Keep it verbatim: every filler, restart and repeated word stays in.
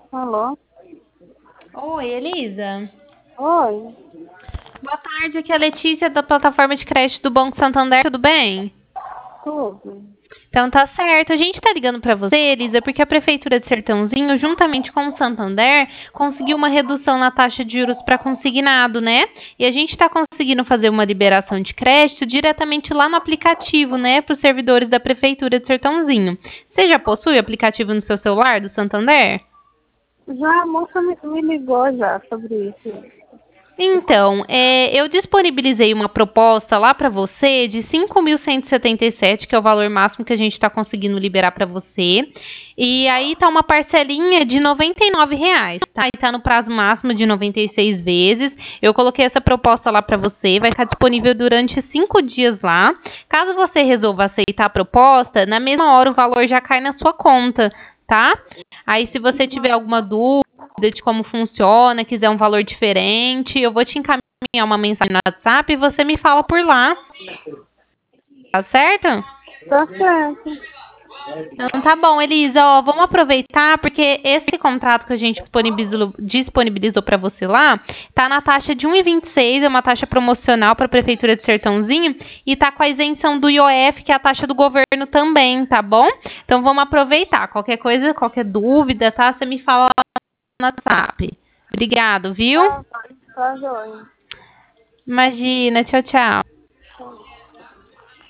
Alô? Oi, Elisa. Oi, Boa tarde, aqui é a Letícia da plataforma de crédito do Banco Santander, tudo bem? tudo. Então tá certo. A gente tá ligando pra você, Elisa, porque a Prefeitura de Sertãozinho, juntamente com o Santander, conseguiu uma redução na taxa de juros para consignado, né? E a gente tá conseguindo fazer uma liberação de crédito diretamente lá no aplicativo, né, para os servidores da Prefeitura de Sertãozinho. Você já possui o aplicativo no seu celular do Santander? Já a moça me, me ligou já sobre isso. Então, é, eu disponibilizei uma proposta lá para você de cinco mil cento e setenta e sete, que é o valor máximo que a gente está conseguindo liberar para você. E aí tá uma parcelinha de noventa e nove reais, tá? E tá no prazo máximo de noventa e seis vezes. Eu coloquei essa proposta lá para você, vai ficar disponível durante cinco dias lá. Caso você resolva aceitar a proposta, na mesma hora o valor já cai na sua conta, tá? Aí se você tiver alguma dúvida de como funciona, quiser um valor diferente, eu vou te encaminhar uma mensagem no WhatsApp e você me fala por lá, tá certo? Tá certo. Então tá bom, Elisa, ó, vamos aproveitar porque esse contrato que a gente disponibilizou, disponibilizou para você lá, tá na taxa de um e vinte e seis, é uma taxa promocional para a Prefeitura de Sertãozinho e tá com a isenção do I O F, que é a taxa do governo também, tá bom? Então vamos aproveitar. Qualquer coisa, qualquer dúvida, tá? Você me fala no WhatsApp. Obrigado, viu? Tá, tá joia. Imagina, tchau, tchau.